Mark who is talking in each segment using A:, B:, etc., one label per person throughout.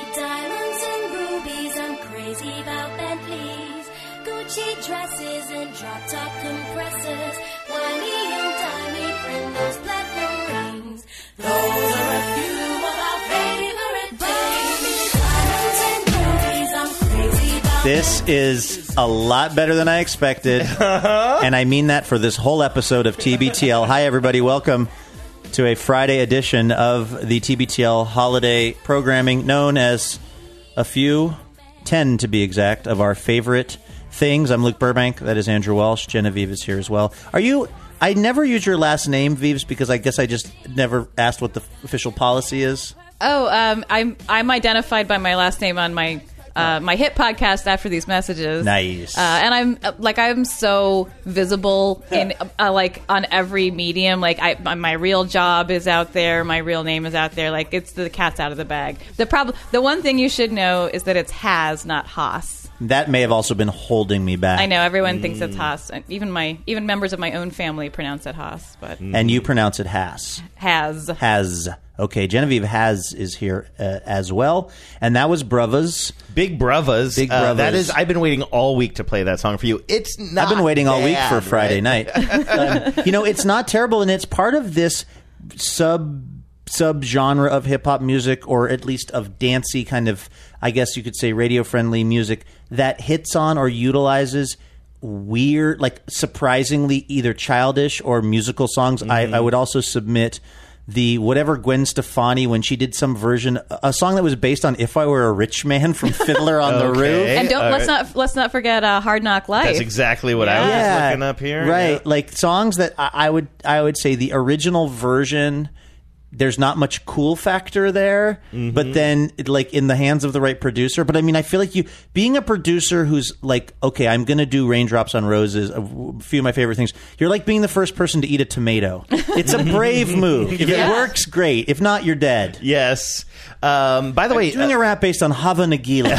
A: diamonds and rubies, I'm crazy about Bentleys, Gucci dresses and drop-top compressors, winey and dimey from those platinum rings. Those are a few of our favorite things. Diamonds and rubies, I'm crazy about.
B: This is a lot better than I expected, and I mean that for this whole episode of TBTL. Hi, everybody. Welcome to a Friday edition of the TBTL holiday programming known as a few, 10 to be exact, of our favorite things. I'm Luke Burbank. That is Andrew Welsh. Genevieve is here as well. I never use your last name, Vives, because I guess I just never asked what the official policy is.
C: I'm identified by my last name on my my hit podcast after these messages.
B: Nice.
C: And I'm so visible in on every medium. My real job is out there. My real name is out there. It's the cat's out of the bag. The one thing you should know is that it's Has, not Haas.
B: That may have also been holding me back.
C: I know everyone thinks it's Haas. Even members of my own family pronounce it Haas. But
B: and you pronounce it Has.
C: Has.
B: Okay, Genevieve Has is here as well, and that was Bravas.
D: Big Bravas.
B: Big Bravas.
D: That is. I've been waiting all week to play that song for you. It's not.
B: I've been waiting all week for
D: bad,
B: Friday night. It's not terrible, and it's part of this sub-genre of hip-hop music, or at least of dancey kind of, I guess you could say, radio-friendly music that hits on or utilizes weird, surprisingly either childish or musical songs. I would also submit the whatever Gwen Stefani, when she did some version, a song that was based on "If I Were a Rich Man" from Fiddler on the Roof.
C: And let's not forget Hard Knock Life.
D: That's exactly what I was looking up here.
B: Right,
D: yeah.
B: Songs that I would say the original version, there's not much cool factor there, but then in the hands of the right producer. But I mean, I feel like being a producer who's okay, I'm going to do Raindrops on Roses, a few of my favorite things. You're like being the first person to eat a tomato. It's a brave move. If it works, great. If not, you're dead.
D: Yes. By the way,
B: doing a rap based on Hava Nagila.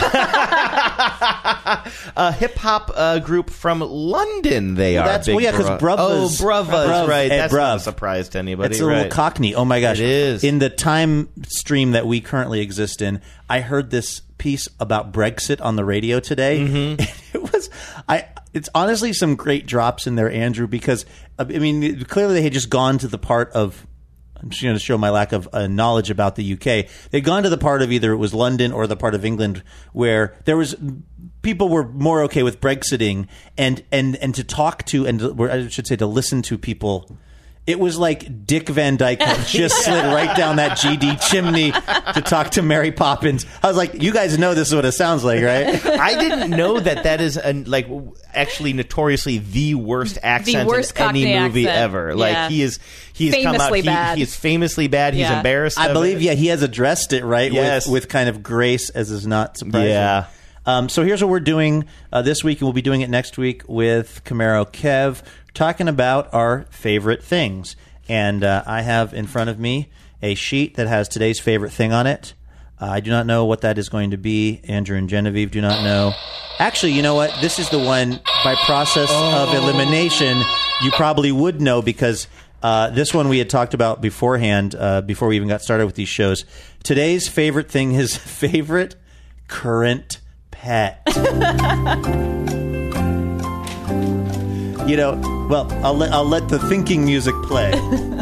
D: A hip-hop group from London, they are.
B: Because Bravas.
D: Bravas, right. That's not a
B: Bruv.
D: surprise to anybody.
B: It's a little cockney. Oh, my gosh.
D: It is.
B: In the time stream that we currently exist in, I heard this piece about Brexit on the radio today. It's honestly some great drops in there, Andrew, because, clearly they had just gone to the part of, I'm just going to show my lack of knowledge about the UK. They'd gone to the part of either it was London or the part of England where people were more okay with Brexiting and to talk to, and I should say to listen to people. It was like Dick Van Dyke had just slid right down that GD chimney to talk to Mary Poppins. I was like, you guys know this is what it sounds like, right?
D: I didn't know that is actually notoriously the worst accent in any movie ever.
C: Yeah.
D: He is
C: famously bad.
D: He is famously bad. He's embarrassed.
B: I believe, he has addressed it, right?
D: Yes.
B: With kind of grace, as is not surprising.
D: Yeah.
B: So here's what we're doing this week, and we'll be doing it next week with Camaro Kev, talking about our favorite things. And I have in front of me a sheet that has today's favorite thing on it. I do not know what that is going to be. Andrew and Genevieve do not know. Actually, you know what? This is the one, by process of elimination, you probably would know, because this one we had talked about beforehand, before we even got started with these shows. Today's favorite thing is favorite current pet. I'll let the thinking music play.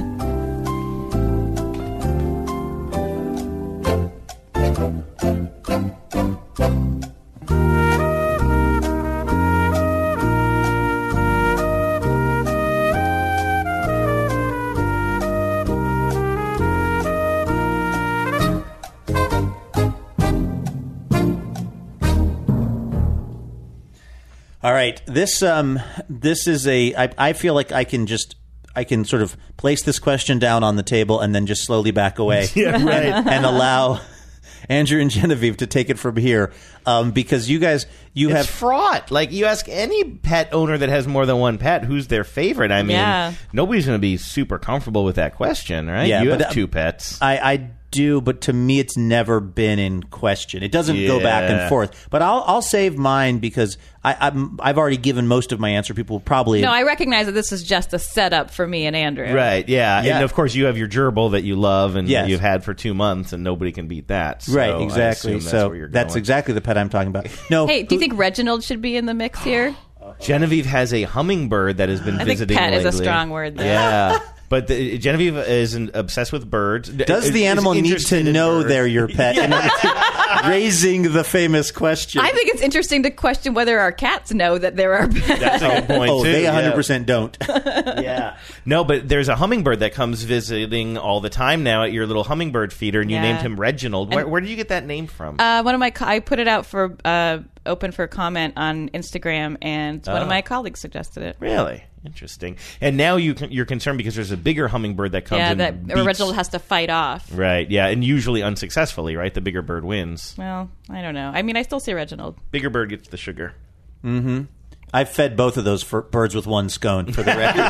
B: All right, this is I feel like I can sort of place this question down on the table and then just slowly back away, and allow Andrew and Genevieve to take it from here, because it's have
D: fraught. You ask any pet owner that has more than one pet, who's their favorite? Nobody's going to be super comfortable with that question, right?
B: Yeah,
D: you have two pets.
B: I do, but to me, it's never been in question. It doesn't go back and forth. But I'll save mine because I've already given most of my answer. People will probably...
C: No, I recognize that this is just a setup for me and Andrew.
D: Right, yeah. And, of course, you have your gerbil that you love and you've had for 2 months, and nobody can beat that. So
B: right, exactly. That's exactly the pet I'm talking about. No,
C: hey, do you think Reginald should be in the mix here?
D: Genevieve has a hummingbird that has been visiting
C: pet
D: lately.
C: is a strong word, though.
D: Yeah. But Genevieve is obsessed with birds.
B: Does the animal need to know they're your pet? Raising the famous question.
C: I think it's interesting to question whether our cats know that they're our pet.
D: That's a good point, too.
B: They 100% don't.
D: Yeah. No, but there's a hummingbird that comes visiting all the time now at your little hummingbird feeder, and you named him Reginald. Where did you get that name from?
C: I put it out for open for comment on Instagram, and one of my colleagues suggested it.
D: Really? Interesting. And now you're concerned because there's a bigger hummingbird that comes in.
C: Yeah, that Reginald has to fight off.
D: Right, yeah, and usually unsuccessfully, right? The bigger bird wins.
C: Well, I don't know. I mean, I still see Reginald.
D: Bigger bird gets the sugar.
B: Mm-hmm. I've fed both of those birds with one scone, for the record.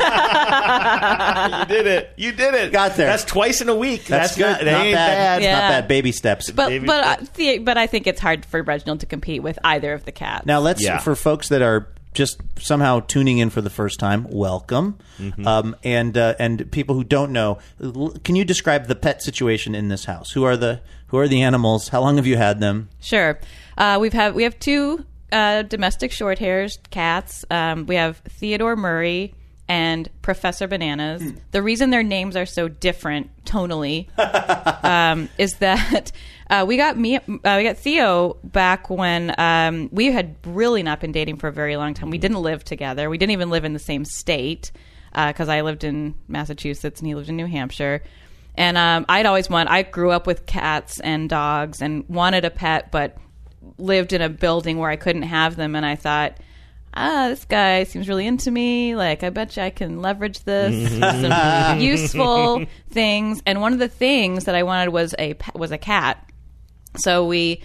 D: You did it.
B: Got there.
D: That's twice in a week.
B: That's good.
D: Not bad.
C: Yeah.
B: Not bad. Baby steps.
C: But I think it's hard for Reginald to compete with either of the cats.
B: Now, for folks that are just somehow tuning in for the first time, welcome. Mm-hmm. And people who don't know, can you describe the pet situation in this house? Who are the animals? How long have you had them?
C: Sure. We have 2 domestic short-hairs cats. We have Theodore Murray and Professor Bananas. The reason their names are so different tonally is that we got Theo back when we had really not been dating for a very long time. We didn't live together. We didn't even live in the same state because I lived in Massachusetts and he lived in New Hampshire. And I grew up with cats and dogs and wanted a pet, but lived in a building where I couldn't have them, and I thought, this guy seems really into me. Like, I bet you I can leverage this for some useful things. And one of the things that I wanted was a cat. So we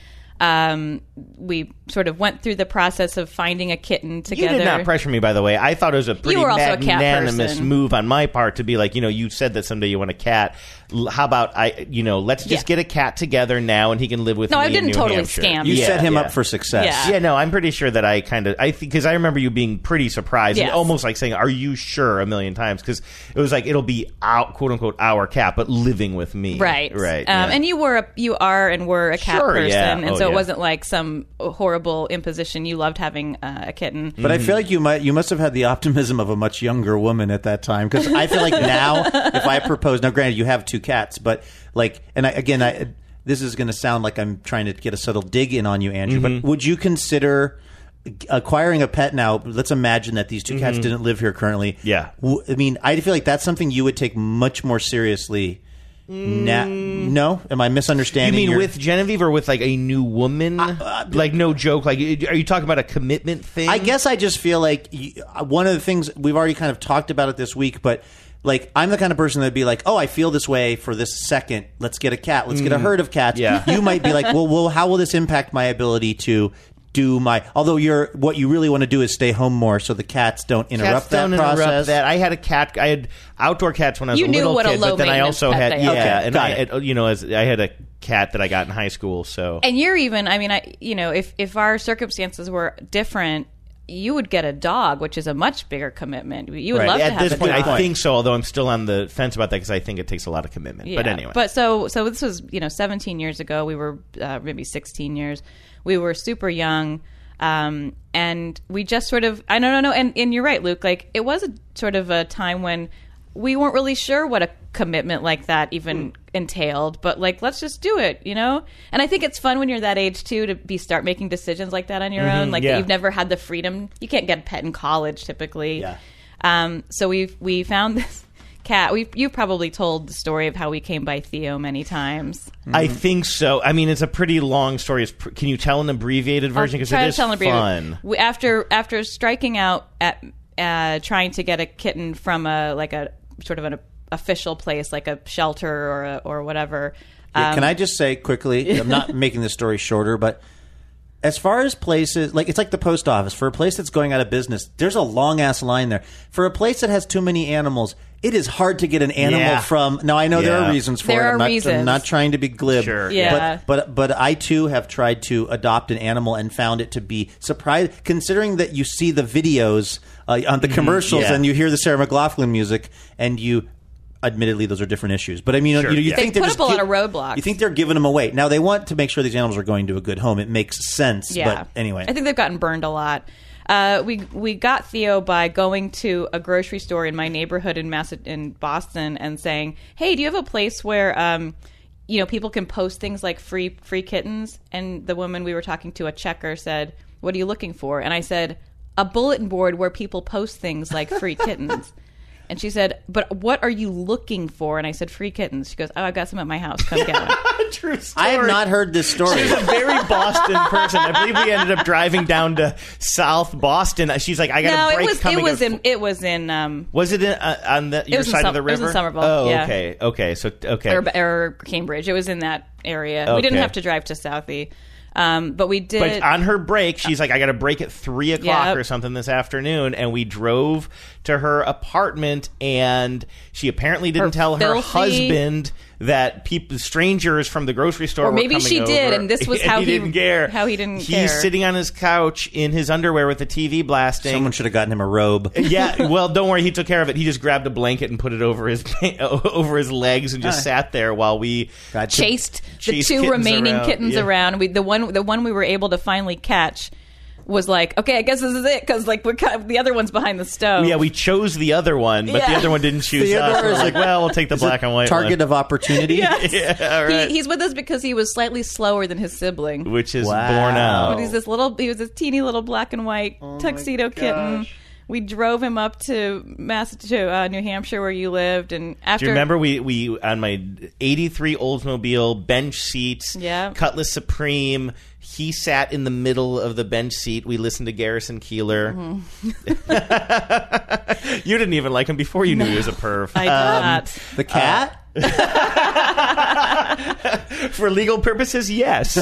C: sort of went through the process of finding a kitten together.
D: You did not pressure me, by the way. I thought it was a pretty magnanimous move on my part to be like, you said that someday you want a cat. How about let's just get a cat together now, and he can live with me.
C: No, I didn't
D: in New
C: totally
D: Hampshire.
C: scam.
B: You set him up for success.
C: Yeah.
D: No, I'm pretty sure that I because I remember you being pretty surprised, and almost like saying, "Are you sure?" a million times, because it was like it'll be quote unquote our cat, but living with me,
C: right? And you were a cat person, and so it wasn't like some horrible imposition. You loved having a kitten,
B: but I feel like you must have had the optimism of a much younger woman at that time, because I feel like now if I propose, now granted you have 2 cats, but this is going to sound like I'm trying to get a subtle dig in on you, Andrew, but would you consider acquiring a pet now? Let's imagine that these 2 cats didn't live here currently.
D: Yeah.
B: I mean, I feel like that's something you would take much more seriously. No? Am I misunderstanding?
D: You mean with Genevieve or with like a new woman? Like, no joke. Like, are you talking about a commitment thing?
B: I guess I just feel like one of the things we've already kind of talked about it this week, but like, I'm the kind of person that'd be like, oh, I feel this way for this second. Let's get a cat. Let's get a herd of cats.
D: Yeah.
B: You might be like, well, how will this impact my ability to do although what you really want to do is stay home more so the cats don't interrupt that process.
D: I had a cat. I had outdoor cats when I was a little kid, but then I also had I had a cat that I got in high school. So,
C: and you're even. I mean, if our circumstances were different, you would get a dog, which is a much bigger commitment. You would love to have
D: at this point.
C: dog.
D: I think so, although I'm still on the fence about that because I think it takes a lot of commitment.
C: Yeah.
D: But anyway,
C: but so this was 17 years ago. We were maybe 16 years. We were super young, and we just sort of I don't know. And you're right, Luke. Like, it was a sort of a time when we weren't really sure what a commitment like that even entailed, but like, let's just do it, And I think it's fun when you're that age too to start making decisions like that on your own, like that you've never had the freedom. You can't get a pet in college typically.
B: Yeah.
C: So we found this cat. You've probably told the story of how we came by Theo many times.
D: I think so. I mean, it's a pretty long story. Can you tell an abbreviated version? Because it is fun.
C: After striking out at trying to get a kitten from a sort of an official place, like a shelter or whatever.
B: Can I just say quickly, I'm not making this story shorter, but As far as places, like it's like the post office. For a place that's going out of business, there's a long-ass line there. For a place that has too many animals, it is hard to get an animal from... Now, I know there are reasons for it. I'm not trying to be glib.
D: Sure.
C: Yeah.
B: But I, too, have tried to adopt an animal and found it to be surprising, considering that you see the videos on the commercials and you hear the Sarah McLachlan music and you... Admittedly, those are different issues, but I mean, you think
C: they're put up a lot of roadblocks.
B: You think they're giving them away. Now they want to make sure these animals are going to a good home. It makes sense.
C: Yeah.
B: But anyway,
C: I think they've gotten burned a lot. We got Theo by going to a grocery store in my neighborhood in Boston and saying, "Hey, do you have a place where people can post things like free kittens?" And the woman we were talking to, a checker, said, "What are you looking for?" And I said, "A bulletin board where people post things like free kittens." And she said, "But what are you looking for?" And I said, "Free kittens." She goes, "Oh, I've got some at my house. Come get them."
D: True story.
B: I have not heard this story.
D: She's a very Boston person. I believe we ended up driving down to South Boston. She's like, "I got a break coming."
C: It was in.
D: Was it on your side of the river?
C: It was in Somerville.
D: Oh,
C: yeah.
D: Okay. So
C: or Cambridge. It was in that area.
D: Okay.
C: We didn't have to drive to Southie. But we did.
D: But on her break, she's like, "I got a break at 3 o'clock or something this afternoon," and we drove to her apartment, and she apparently didn't tell her husband that strangers from the grocery store were coming over. Or maybe she
C: did, and this was how
D: he didn't care.
C: How he didn't
D: care. He's sitting on his couch in his underwear with the TV blasting.
B: Someone should have gotten him a robe.
D: Yeah, well, don't worry, he took care of it. He just grabbed a blanket and put it over his legs and just sat there while we
C: chased the two remaining kittens around. The one we were able to finally catch was like, okay, I guess this is it, because like the other one's behind the stove.
D: Yeah, we chose the other one, but the other one didn't choose us. We're like, well, we'll take the black and white
B: target of opportunity.
C: Yes.
D: Yeah, right.
C: He's with us because he was slightly slower than his sibling,
D: which is borne out.
C: But he was this teeny little black and white tuxedo kitten. We drove him up to New Hampshire, where you lived, and after.
D: Do you remember we on my '83 Oldsmobile bench seats, Cutlass Supreme. He sat in the middle of the bench seat. We listened to Garrison Keillor. Mm-hmm. You didn't even like him before you knew he was a perv.
C: I did not.
B: The cat?
D: For legal purposes, yes.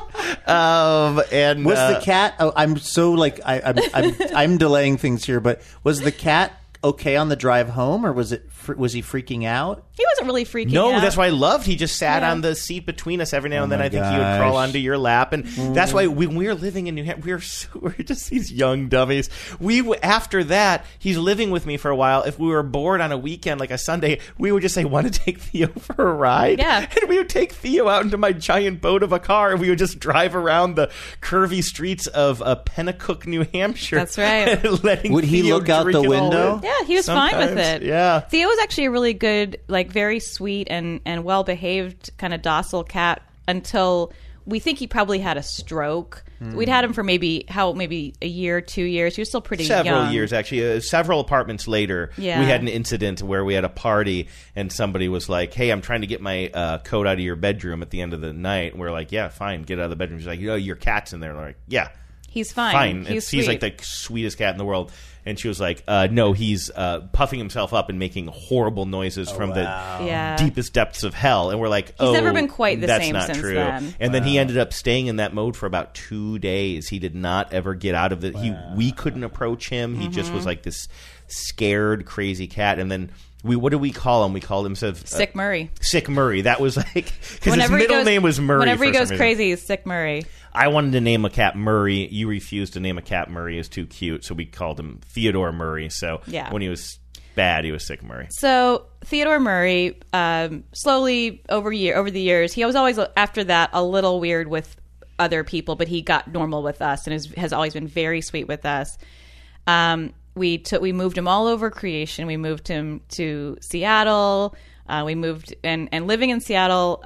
D: And
B: was the cat? Oh, I'm so like I'm delaying things here, but was the cat okay on the drive home, or was he freaking out?
C: He wasn't really freaking out.
D: No, that's why I loved. He just sat on the seat between us every now and then. I think he would crawl onto your lap, and that's why when we were living in New Hampshire, we were just these young dummies. After that, he's living with me for a while. If we were bored on a weekend, like a Sunday, we would just say, "Want to take Theo for a ride?"
C: Yeah,
D: and we would take Theo out into my giant boat of a car, and we would just drive around the curvy streets of Pennacook, New Hampshire.
C: That's right.
D: Would
C: he
B: look out the window?
C: Yeah, he was fine with it.
D: Yeah,
C: Theo was actually a really good, like very sweet and well behaved, kind of docile cat until we think he probably had a stroke. We'd had him for maybe a year, 2 years. He was still pretty young.
D: Several years, actually. Several apartments later, we had an incident where we had a party and somebody was like, "Hey, I'm trying to get my coat out of your bedroom at the end of the night." And we're like, "Yeah, fine, get out of the bedroom." She's like, "Your cat's in there." And we're like, "Yeah,
C: he's fine.
D: He's like the sweetest cat in the world." And she was like, "No, he's puffing himself up and making horrible noises from the deepest depths of hell." And we're like, "Oh,
C: he's never been quite the
D: that's
C: same
D: not
C: since
D: true."
C: then.
D: And then he ended up staying in that mode for about 2 days. He did not ever get out of it. We couldn't approach him. He just was like this scared, crazy cat. And then what did we call him? We called him
C: Sick Murray.
D: Sick Murray. That was like because his middle name was Murray.
C: Whenever he goes crazy, he's Sick Murray.
D: I wanted to name a cat Murray. You refused to name a cat Murray. Is too cute, so we called him Theodore Murray. So when he was bad, he was Sick Murray.
C: So Theodore Murray, slowly over the years, he was always after that a little weird with other people, but he got normal with us and has always been very sweet with us. We moved him all over creation. We moved him to Seattle. We moved and living in Seattle.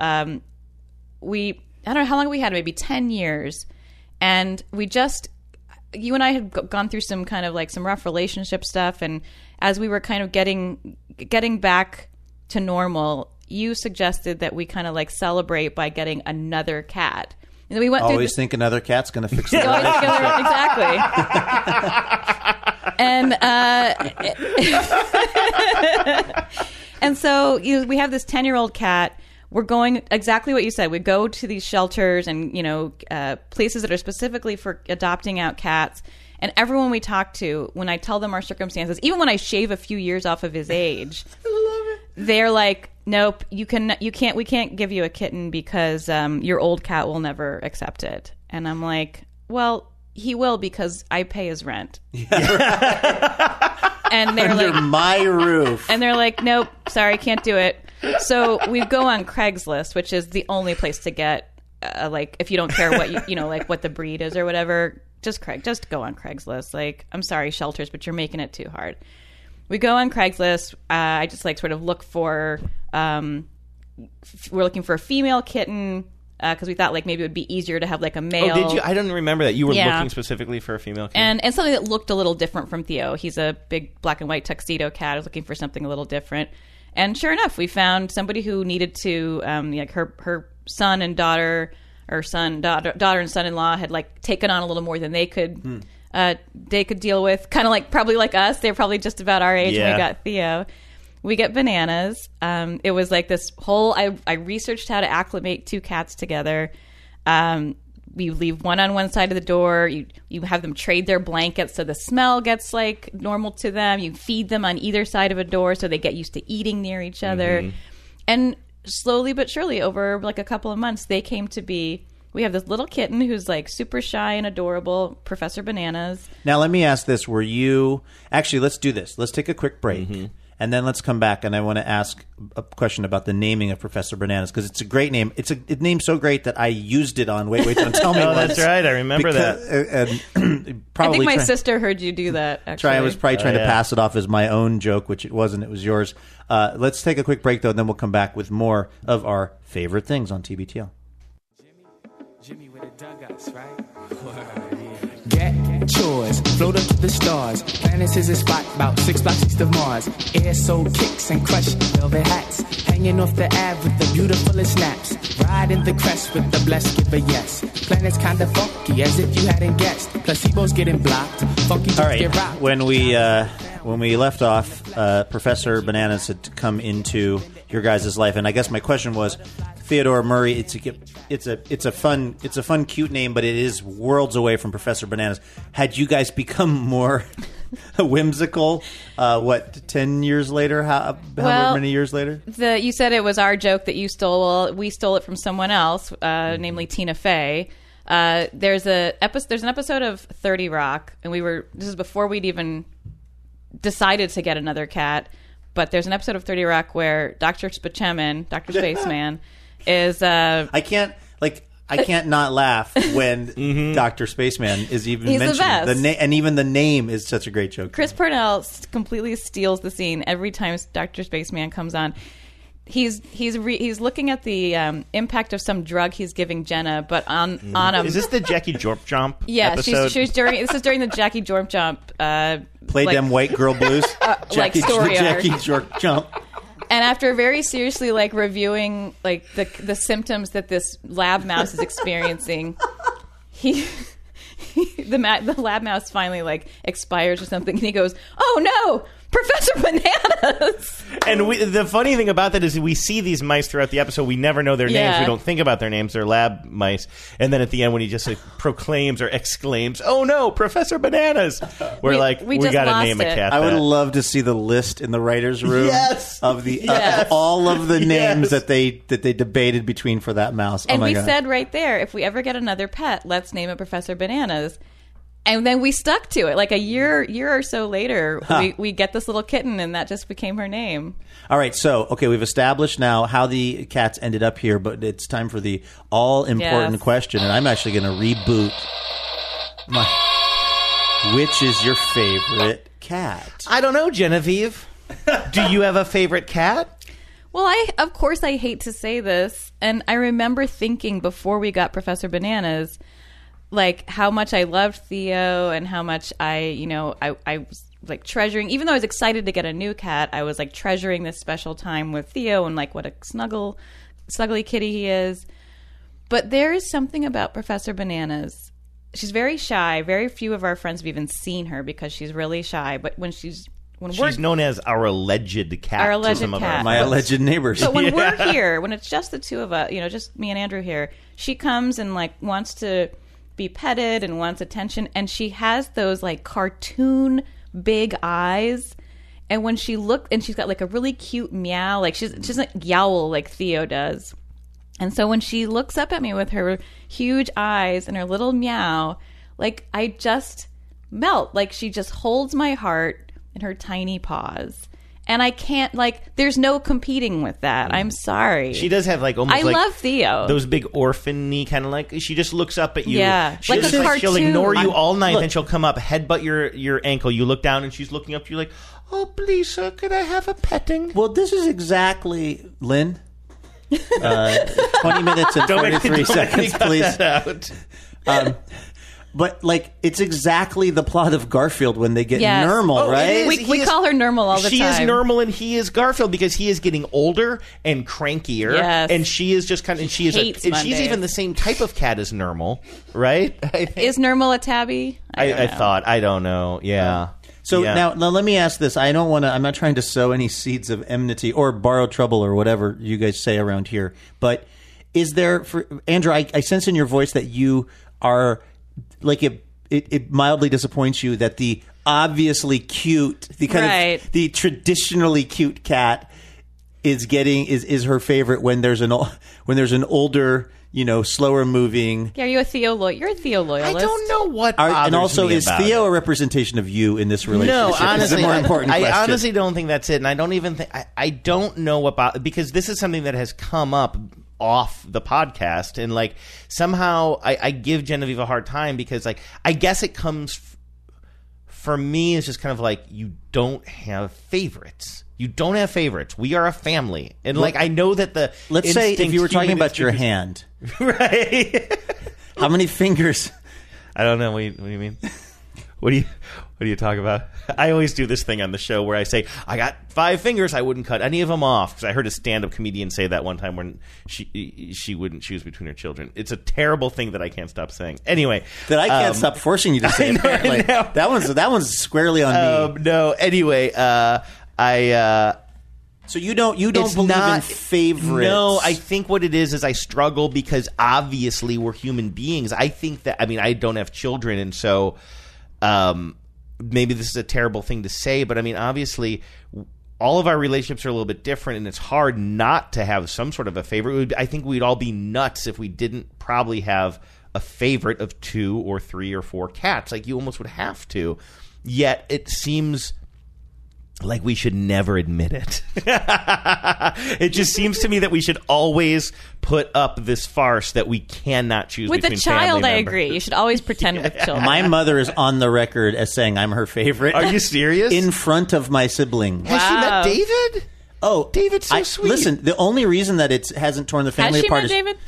C: I don't know how long we had, maybe 10 years. And you and I had gone through some kind of like some rough relationship stuff. And as we were kind of getting back to normal, you suggested that we kind of like celebrate by getting another cat. And then we went
B: always think another cat's going to fix the relationship.
C: Exactly. And so we have this 10-year-old cat. we're going exactly what you said. We go to these shelters and, places that are specifically for adopting out cats. And everyone we talk to, when I tell them our circumstances, even when I shave a few years off of his age, they're like, nope, we can't give you a kitten because your old cat will never accept it. And I'm like, well, he will because I pay his rent. And they're
B: Under
C: like,
B: my roof.
C: And they're like, nope, sorry, can't do it. So we go on Craigslist, which is the only place to get, if you don't care what like what the breed is or whatever, just go on Craigslist. Like, I'm sorry, shelters, but you're making it too hard. We go on Craigslist. I just sort of look for, we're looking for a female kitten because we thought maybe it would be easier to have a male.
D: Oh, did you? I don't remember that. You were looking specifically for a female kitten.
C: And something that looked a little different from Theo. He's a big black and white tuxedo cat. I was looking for something a little different. And sure enough, we found somebody who needed to, her son and daughter, or daughter and son-in-law had taken on a little more than they could deal with. Kind of probably like us. They're probably just about our age when we got Theo. We get Bananas. It was this whole, I researched how to acclimate two cats together. You leave one on one side of the door. You have them trade their blankets so the smell gets normal to them. You feed them on either side of a door so they get used to eating near each other. Mm-hmm. And slowly but surely, over a couple of months, they came to be. We have this little kitten who's super shy and adorable, Professor Bananas.
B: Now let me ask this: were you actually? Let's do this. Let's take a quick break. Mm-hmm. And then let's come back, and I want to ask a question about the naming of Professor Bananas, because it's a great name. It's a name's so great that I used it on Wait, Don't Tell Me.
D: Oh, that's right. I remember that.
C: I think my sister heard you do that, actually.
B: I was probably trying to pass it off as my own joke, which it wasn't. It was yours. Let's take a quick break, though, and then we'll come back with more of our favorite things on TBTL.
E: Jimmy with the dugouts, right? Get chores, float up to the stars. Planets is a spot about 6 blocks east of Mars. Air soul kicks and crushed velvet hats. Hanging off the Ave with the beautifulest snaps. Riding the crest with the blessed give a yes. Planets kinda funky as if you hadn't guessed. Placebos getting blocked. Funky just get rocked.
B: When we left off, Professor Bananas had come into your guys' life, and I guess my question was, Theodore Murray. It's a fun, cute name, but it is worlds away from Professor Bananas. Had you guys become more whimsical? 10 years later? However many years later?
C: You said it was our joke that you stole. Well, we stole it from someone else, namely Tina Fey. There's an episode of 30 Rock, and this is before we'd even decided to get another cat. But there's an episode of 30 Rock where Dr. Spaceman, Dr. Spaceman, is
B: I can't not laugh when Dr. Spaceman is even
C: He's
B: mentioned.
C: The best.
B: And even the name is such a great joke.
C: Chris Parnell completely steals the scene every time Dr. Spaceman comes on. He's looking at the impact of some drug he's giving Jenna, but on a.
D: Is this the Jackie Jorp Jump?
C: Yeah,
D: episode?
C: This is during the Jackie Jorp Jump.
B: Play them white girl blues.
C: Jackie
B: Jorp Jump.
C: And after very seriously reviewing the symptoms that this lab mouse is experiencing, the lab mouse finally expires or something, and he goes, "Oh no, Professor Bananas!"
D: And the funny thing about that is we see these mice throughout the episode. We never know their names. We don't think about their names. They're lab mice. And then at the end, when he just proclaims or exclaims, "Oh no, Professor Bananas!" We're we got to name a cat.
B: I would love to see the list in the writers' room of all of the names that they debated between for that mouse.
C: And we said right there, if we ever get another pet, let's name it Professor Bananas. And then we stuck to it. A year or so later, we get this little kitten, and that just became her name.
B: All right, so, we've established now how the cats ended up here, but it's time for the all-important question, and I'm actually going to reboot which is your favorite cat?
D: I don't know, Genevieve. Do you have a favorite cat?
C: Well, of course I hate to say this, and I remember thinking before we got Professor Bananas, how much I loved Theo and how much I was treasuring, even though I was excited to get a new cat, I was treasuring this special time with Theo and what a snuggly kitty he is. But there is something about Professor Bananas. She's very shy. Very few of our friends have even seen her because she's really shy. But when she's when
D: She's known as our alleged cat.
C: Our alleged
D: to some
C: cat.
D: Of
B: My alleged neighbors.
C: But when we're here, when it's just the two of us, just me and Andrew here, she comes and like wants to be petted and wants attention, and she has those like cartoon big eyes. And when she and she's got like a really cute meow, like she doesn't yowl like Theo does. And so when she looks up at me with her huge eyes and her little meow, like I just melt. Like she just holds my heart in her tiny paws. And I can't, like, there's no competing with that. I'm sorry.
D: She does have like almost
C: I
D: like
C: love Theo.
D: those big orphan-y kind of like, she just looks up at you.
C: Yeah,
D: She
C: like
D: just,
C: a
D: like, she'll
C: cartoon.
D: ignore you all night,
B: Look.
D: then she'll come up, headbutt your ankle. You look down and she's looking up to you like, oh, please, sir, could I have a petting?
B: Well, this is exactly, Lynn, 20 minutes and 43 seconds, please. But, like, it's exactly the plot of Garfield when they get
C: Yes.
B: normal,
D: Oh, it
B: right?
D: is.
C: we call her Normal all the
D: She
C: time.
D: is normal and he is Garfield because he is getting older and crankier.
C: Yes.
D: And she is just kind of, and she is
C: Hates
D: and she's
C: Mondays.
D: even the same type of cat as Normal, right? I think.
C: Is Normal a tabby?
D: I thought, I don't know. Yeah.
B: So
D: Yeah.
B: now let me ask this. I don't want to. I'm not trying to sow any seeds of enmity or borrowed trouble or whatever you guys say around here. But is there, for Andrew? I sense in your voice that you are like it mildly disappoints you that the obviously cute, the kind
C: Right.
B: of the traditionally cute cat is her favorite when there's an older, slower moving.
C: Yeah, are you a Theo loyal? You're a Theo loyalist.
D: I don't know what bothers
B: And also,
D: me
B: is
D: about
B: Theo
D: it.
B: a representation of you in this relationship?
D: No,
B: Is
D: honestly,
B: a more important
D: I
B: question.
D: honestly don't think that's it, and I don't even think I don't know about, because this is something that has come up off the podcast, and like somehow I give Genevieve a hard time because like I guess it comes for me it's just kind of like you don't have favorites. You don't have favorites. We are a family, and like I know that the
B: Let's say if you were talking about your hand,
D: right?
B: how many fingers?
D: I don't know. What do you mean? What do you talk about? I always do this thing on the show where I say, I got 5 fingers, I wouldn't cut any of them off. Because I heard a stand-up comedian say that one time when she wouldn't choose between her children. It's a terrible thing that I can't stop saying. Anyway.
B: That I can't stop forcing you to say.
D: I know,
B: Apparently,
D: I know.
B: that one's squarely on me.
D: No, anyway,
B: So you don't
D: it's
B: believe
D: not
B: in favorites?
D: No, I think what it is I struggle because obviously we're human beings. I think that, I don't have children, and so maybe this is a terrible thing to say, but obviously all of our relationships are a little bit different, and it's hard not to have some sort of a favorite. I think we'd all be nuts if we didn't probably have a favorite of 2 or 3 or 4 cats. Like, you almost would have to. Yet it seems like we should never admit it. It just seems to me that we should always put up this farce that we cannot choose
C: With
D: between
C: a child,
D: family
C: I
D: members.
C: agree. You should always pretend with children.
B: My mother is on the record as saying I'm her favorite.
D: Are you serious?
B: In front of my siblings.
D: Has she
C: Wow.
D: met David?
B: Oh,
D: David's so sweet.
B: Listen, the only reason that it hasn't torn the
C: Has
B: family
C: she
B: apart
C: met
B: is
C: David?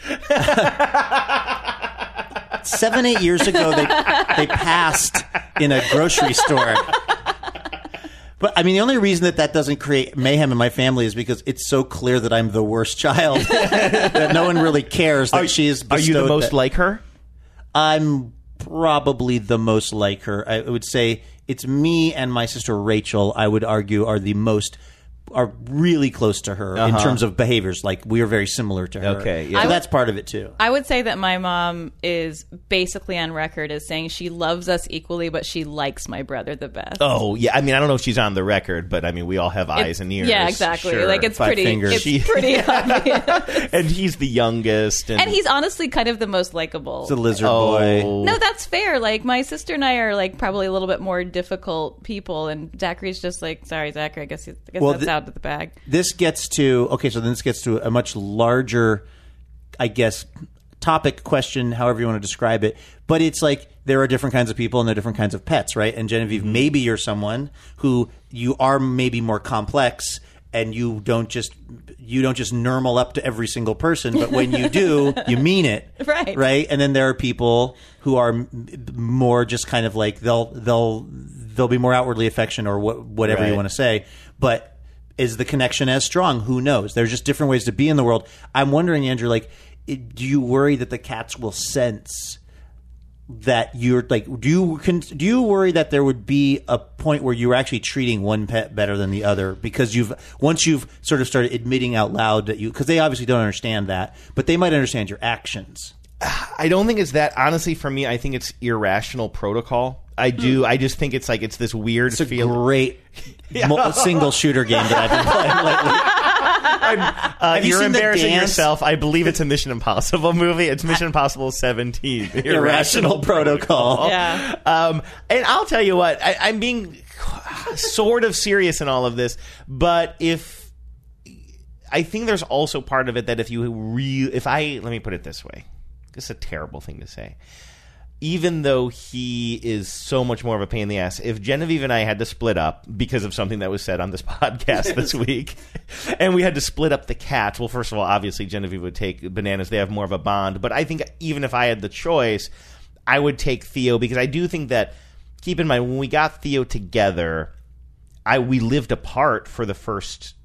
B: 7-8 years ago they passed in a grocery store. But the only reason that doesn't create mayhem in my family is because it's so clear that I'm the worst child that no one really cares that she is.
D: Are you the most like her?
B: I'm probably the most like her. I would say it's me and my sister Rachel. I would argue are really close to her in terms of behaviors. Like, we are very similar to her.
D: Okay, yeah.
B: So that's part of it too.
C: I would say that my mom is basically on record as saying she loves us equally, but she likes my brother the best.
D: Oh, yeah. I don't know if she's on the record, but we all have eyes and ears.
C: Yeah, exactly.
D: Sure.
C: Like, it's
B: 5
C: pretty.
B: fingers.
C: It's pretty obvious.
D: And he's the youngest.
C: And he's honestly kind of the most likable.
B: It's a lizard boy.
C: No, that's fair. Like, my sister and I are like probably a little bit more difficult people, and Zachary's just like, sorry, Zachary, I guess that's out of the bag.
B: This gets to a much larger, I guess, topic, question, however you want to describe it. But it's like there are different kinds of people and there are different kinds of pets, right? And Genevieve, maybe you're someone who you are maybe more complex, and you don't just normal up to every single person, but when you do, you mean it,
C: right?
B: And then there are people who are more just kind of like they'll be more outwardly affectionate or whatever you want to say, but. Is the connection as strong? Who knows? There's just different ways to be in the world. I'm wondering, Andrew, like, do you worry that the cats will sense that you're like, do you worry that there would be a point where you're actually treating one pet better than the other because once you've sort of started admitting out loud that because they obviously don't understand that, but they might understand your actions.
D: I don't think it's that. Honestly, for me, I think it's irrational protocol. I do. I just think it's like it's this weird
B: It's a
D: feeling.
B: great single shooter game that I've been playing lately. Have you
D: You're
B: seen the
D: embarrassing
B: dance?
D: yourself. I believe it's a Mission Impossible movie. It's Mission Impossible 17.
B: Irrational Protocol.
C: Yeah.
D: And I'll tell you what, I'm being sort of serious in all of this, but I think there's also part of it that let me put it this way. This is a terrible thing to say. Even though he is so much more of a pain in the ass, if Genevieve and I had to split up because of something that was said on this podcast this week, and we had to split up the cats, well, first of all, obviously Genevieve would take Bananas. They have more of a bond. But I think even if I had the choice, I would take Theo because I do think that, keep in mind, when we got Theo together, we lived apart for the first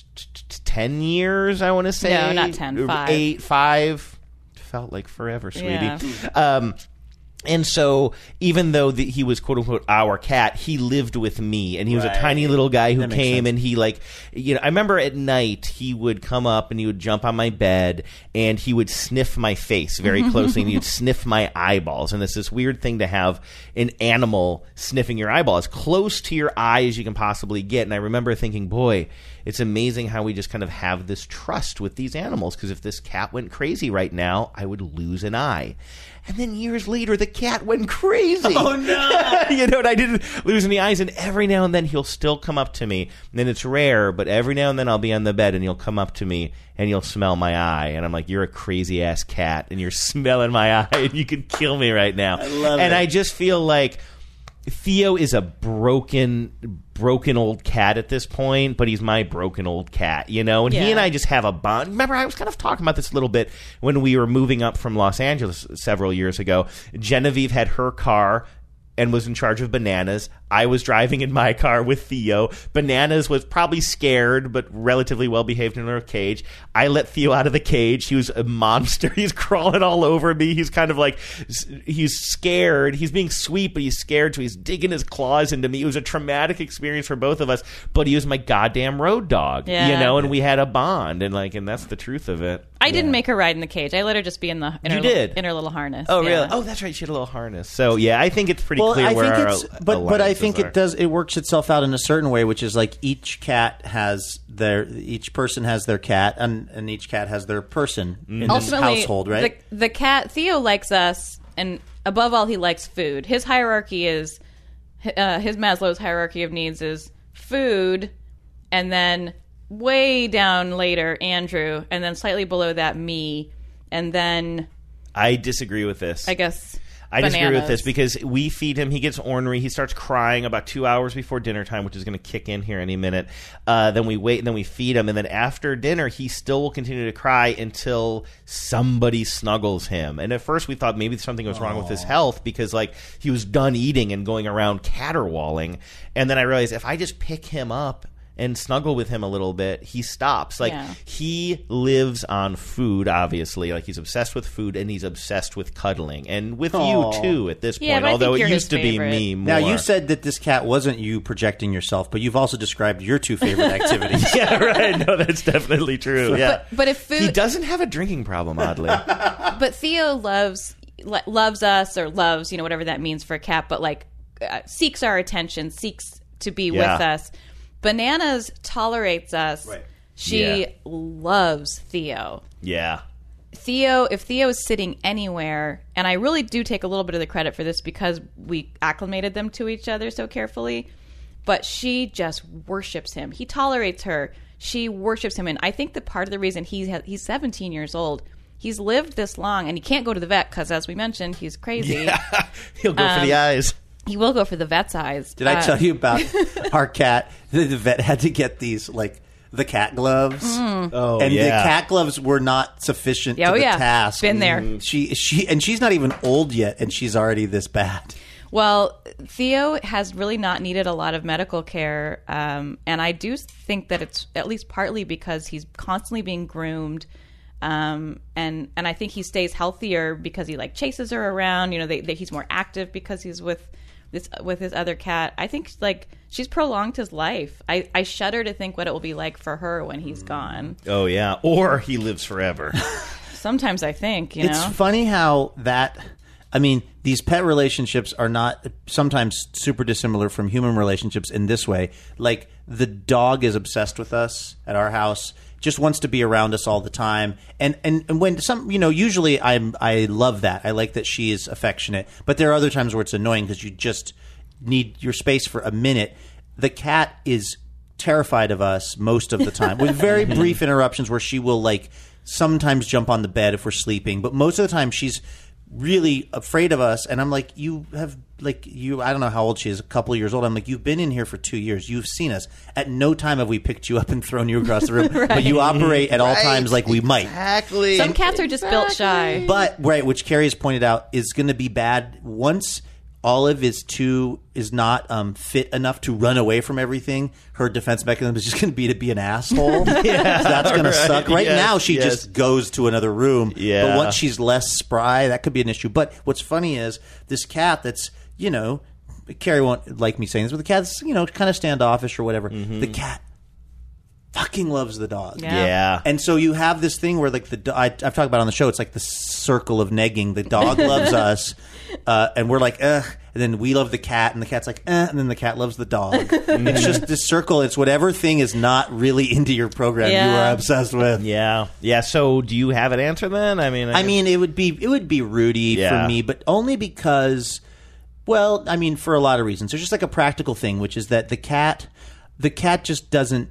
D: 10 years, I want to say.
C: No, not 10, 5.
D: 5. Felt like forever, sweetie.
C: Yeah.
D: And so, even though he was "quote unquote" our cat, he lived with me, and he was a tiny little guy who came, and he I remember at night he would come up and he would jump on my bed and he would sniff my face very closely, and he'd sniff my eyeballs, and it's this weird thing to have an animal sniffing your eyeball as close to your eye as you can possibly get. And I remember thinking, boy, it's amazing how we just kind of have this trust with these animals, because if this cat went crazy right now, I would lose an eye. And then years later, the cat went crazy. Oh, no. And I didn't lose any eyes. And every now and then, he'll still come up to me. And it's rare, but every now and then, I'll be on the bed, and he'll come up to me, and he'll smell my eye. And I'm like, you're a crazy-ass cat, and you're smelling my eye, and you could kill me right now.
B: I love it.
D: And I just feel like Theo is a broken old cat at this point, but he's my broken old cat, and he and I just have a bond. Remember, I was kind of talking about this a little bit when we were moving up from Los Angeles several years ago. Genevieve had her car and was in charge of Bananas. I was driving in my car with Theo. Bananas was probably scared, but relatively well behaved in her cage. I let Theo out of the cage. He was a monster. He's crawling all over me. He's kind of like, he's scared. He's being sweet, but he's scared, so he's digging his claws into me. It was a traumatic experience for both of us, but he was my goddamn road dog, and we had a bond, and that's the truth of it.
C: I didn't make her ride in the cage. I let her just be in her little harness.
D: Oh, really? Oh, that's right. She had a little harness. So, yeah, I think it's pretty clear where
B: but I think it works itself out in a certain way, which is like each person has their cat, and each cat has their person in this household, right?
C: The cat, Theo, likes us, and above all, he likes food. His hierarchy is, his Maslow's hierarchy of needs is food, and then way down later, Andrew, and then slightly below that, me, and then...
D: I disagree with this.
C: I guess...
D: I disagree with this because we feed him. He gets ornery. He starts crying about 2 hours before dinner time, which is going to kick in here any minute. Then we wait, and then we feed him. And then after dinner, he still will continue to cry until somebody snuggles him. And at first, we thought maybe something was wrong with his health because, he was done eating and going around caterwauling. And then I realized if I just pick him up and snuggle with him a little bit, he stops. He lives on food, obviously. He's obsessed with food, and he's obsessed with cuddling. And with you, too, at this point, although it used to be me more.
B: Now, you said that this cat wasn't you projecting yourself, but you've also described your two favorite activities.
D: Yeah, right. No, that's definitely true. Yeah.
C: But if food...
D: He doesn't have a drinking problem, oddly.
C: But Theo loves us, or loves, whatever that means for a cat, but, seeks our attention, seeks to be with us. Bananas tolerates us. Right. She loves Theo.
D: Yeah.
C: If Theo is sitting anywhere, and I really do take a little bit of the credit for this because we acclimated them to each other so carefully, but she just worships him. He tolerates her. She worships him. And I think that part of the reason he's 17 years old, he's lived this long, and he can't go to the vet because, as we mentioned, he's crazy.
D: Yeah. He'll go for the eyes.
C: He will go for the vet's eyes.
B: Did I tell you about our cat? The vet had to get these, the cat gloves.
D: Oh,
B: and the cat gloves were not sufficient to the task.
C: Been there.
B: She's not even old yet, and she's already this bad.
C: Well, Theo has really not needed a lot of medical care, and I do think that it's at least partly because he's constantly being groomed. And I think he stays healthier because he like chases her around. You know, he's more active because he's with his other cat. I think like she's prolonged his life. I shudder to think what it will be like for her when he's gone.
D: Oh yeah, or he lives forever.
C: Sometimes I think, you know,
B: it's funny how that. I mean, these pet relationships are not sometimes super dissimilar from human relationships in this way. Like the dog is obsessed with us at our house, just wants to be around us all the time. And when some, you know, usually I love that. I like that she is affectionate. But there are other times where it's annoying because you just need your space for a minute. The cat is terrified of us most of the time, with very brief interruptions where she will like sometimes jump on the bed if we're sleeping. But most of the time she's really afraid of us, and I'm like, I don't know how old she is, a couple of years old. I'm like, you've been in here for 2 years, you've seen us. At no time have we picked you up and thrown you across the room.
C: Right.
B: But you operate at all times like we might.
D: Exactly.
C: some cats are just built shy.
B: But right, which Carrie has pointed out is going to be bad once Olive is not fit enough to run away from everything. Her defense mechanism is just going to be an asshole. So that's going to suck. Right now, she just goes to another room.
D: Yeah.
B: But once she's less spry, that could be an issue. But what's funny is this cat that's, you know, Carrie won't like me saying this, but the cat's, you know, kind of standoffish or whatever. Mm-hmm. The cat fucking loves the dog.
D: Yeah.
B: And so you have this thing where like I've talked about it on the show, it's like the circle of negging. The dog loves us, and we're like, ugh. And then we love the cat, and the cat's like, and then the cat loves the dog. It's just this circle. It's whatever thing is not really into your program you are obsessed with.
D: Yeah. Yeah. So do you have an answer then? I mean,
B: it would be Rudy for me, but only because, well, I mean, for a lot of reasons. There's just like a practical thing, which is that the cat just doesn't.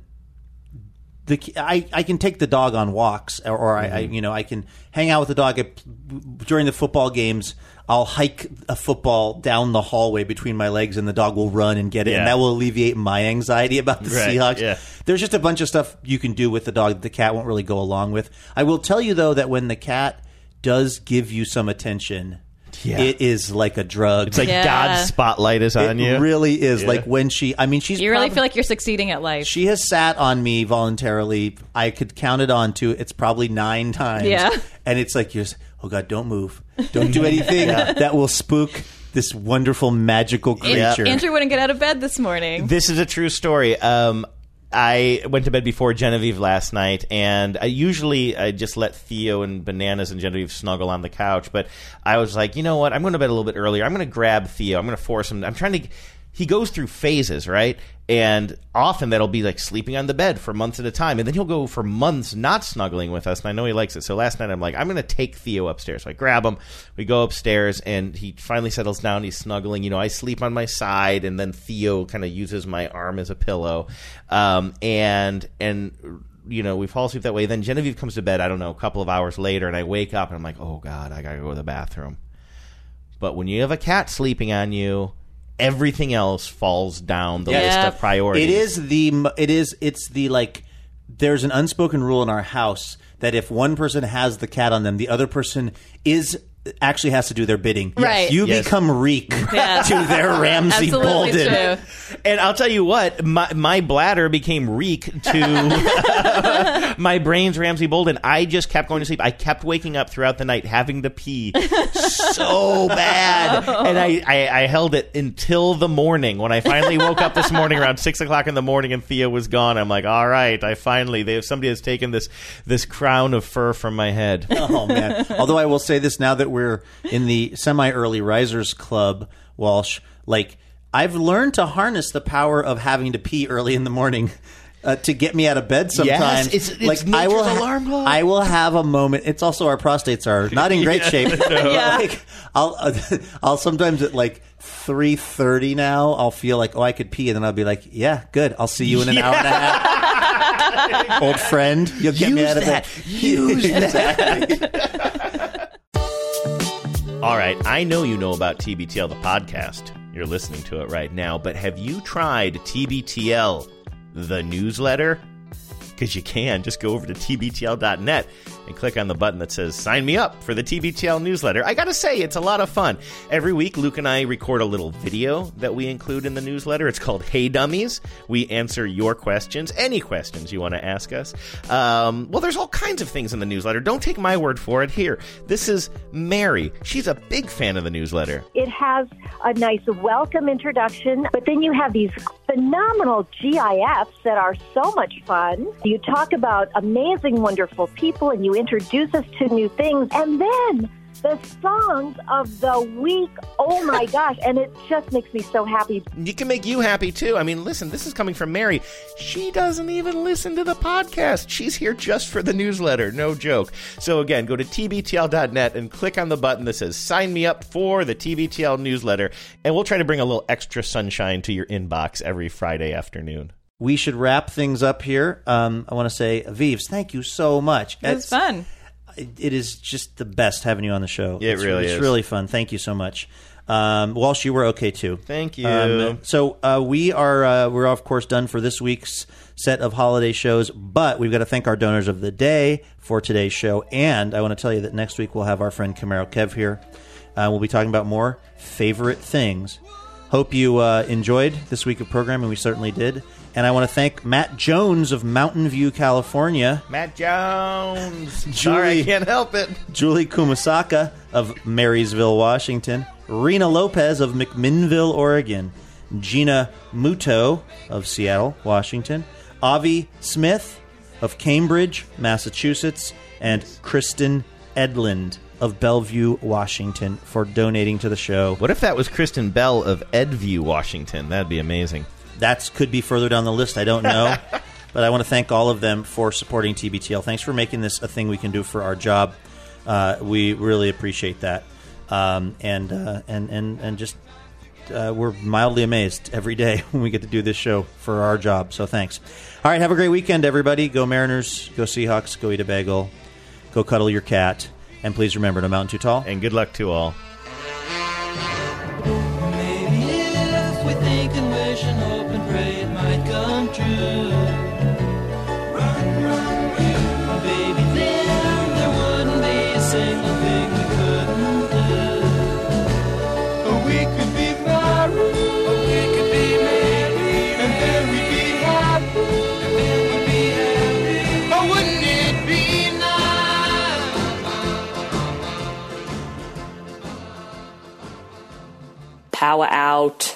B: I can take the dog on walks, or I can hang out with the dog during the football games. I'll hike a football down the hallway between my legs, and the dog will run and get it, and that will alleviate my anxiety about the Seahawks. Yeah. There's just a bunch of stuff you can do with the dog that the cat won't really go along with. I will tell you, though, that when the cat does give you some attention, it is like a drug.
D: It's like God's spotlight is on you.
B: It really is. Like when she's
C: you really feel like you're succeeding at life.
B: She has sat on me voluntarily. I could count it on to, it's probably 9 times.
C: Yeah.
B: And it's like, you're, oh God, don't move. Don't do anything that will spook this wonderful, magical creature.
C: Andrew wouldn't get out of bed this morning.
D: This is a true story. I went to bed before Genevieve last night, and I just let Theo and Bananas and Genevieve snuggle on the couch. But I was like, you know what? I'm going to bed a little bit earlier. I'm going to grab Theo. I'm going to force him. He goes through phases, right? And often that'll be like sleeping on the bed for months at a time. And then he'll go for months not snuggling with us. And I know he likes it. So last night I'm like, I'm going to take Theo upstairs. So I grab him. We go upstairs and he finally settles down. He's snuggling. You know, I sleep on my side and then Theo kind of uses my arm as a pillow. And you know, we fall asleep that way. Then Genevieve comes to bed, I don't know, a couple of hours later. And I wake up and I'm like, oh God, I got to go to the bathroom. But when you have a cat sleeping on you, everything else falls down the list of priorities. It's the like, there's an unspoken rule in our house that if one person has the cat on them, the other person actually has to do their bidding.
C: Right.
B: You become Reek to their Ramsey Bolden.
C: True.
D: And I'll tell you what, my bladder became Reek to my brain's Ramsey Bolden. I just kept going to sleep. I kept waking up throughout the night having to pee so bad. And I held it until the morning. When I finally woke up this morning around 6 o'clock in the morning and Theo was gone, I'm like, all right, somebody has taken this crown of fur from my head.
B: Oh, man. Although I will say this, now that we're in the semi-early risers club, Walsh, like, I've learned to harness the power of having to pee early in the morning to get me out of bed sometimes.
D: Yes, it's
B: like
D: alarm clock.
B: I will have a moment. It's also our prostates are not in great shape. Like, I'll sometimes at like 3:30 now, I'll feel like, oh, I could pee, and then I'll be like, yeah, good. I'll see you in an hour and a half. Old friend, you'll get me out of bed.
D: Use that. All right, I know you know about TBTL, the podcast. You're listening to it right now, but have you tried TBTL, the newsletter? Because you can. Just go over to tbtl.net and click on the button that says sign me up for the TBTL newsletter. I gotta say, it's a lot of fun. Every week, Luke and I record a little video that we include in the newsletter. It's called Hey Dummies. We answer your questions, any questions you want to ask us. Well, there's all kinds of things in the newsletter. Don't take my word for it. Here, this is Mary. She's a big fan of the newsletter.
F: It has a nice welcome introduction, but then you have these phenomenal GIFs that are so much fun. You talk about amazing, wonderful people, and you introduce us to new things, and then the songs of the week, oh my gosh, and it just makes me so happy.
D: It can make you happy, too. I mean, listen, this is coming from Mary. She doesn't even listen to the podcast. She's here just for the newsletter. No joke. So again, go to tbtl.net and click on the button that says sign me up for the TBTL newsletter, and we'll try to bring a little extra sunshine to your inbox every Friday afternoon.
B: We should wrap things up here. I want to say, Vives, thank you so much.
C: It was fun.
B: It is just the best having you on the show.
D: It really is.
B: It's really fun. Thank you so much. Walsh, you were okay too.
D: Thank you.
B: So we're of course done for this week's set of holiday shows, but we've got to thank our donors of the day for today's show. And I want to tell you that next week we'll have our friend Camaro Kev here. We'll be talking about more favorite things. Hope you enjoyed this week of programming. We certainly did. And I want to thank Matt Jones of Mountain View, California.
D: Matt Jones. Sorry, I can't help it.
B: Julie Kumasaka of Marysville, Washington. Rena Lopez of McMinnville, Oregon. Gina Muto of Seattle, Washington. Avi Smith of Cambridge, Massachusetts. And Kristen Edlund of Bellevue, Washington, for donating to the show.
D: What if that was Kristen Bell of Edview, Washington? That'd be amazing.
B: That could be further down the list. I don't know. But I want to thank all of them for supporting TBTL. Thanks for making this a thing we can do for our job. We really appreciate that. And just we're mildly amazed every day when we get to do this show for our job. So thanks. All right, have a great weekend, everybody. Go Mariners. Go Seahawks. Go eat a bagel. Go cuddle your cat. And please remember, no mountain too tall.
D: And good luck to all.
G: Maybe if we think and wish and hope and pray it might come true. Run, run, you. Baby, then there wouldn't be a single thing we couldn't do. Or we could be married. Or we could be married. And then we'd be happy. And then we'd be happy. Or wouldn't it be nice?
H: Power out.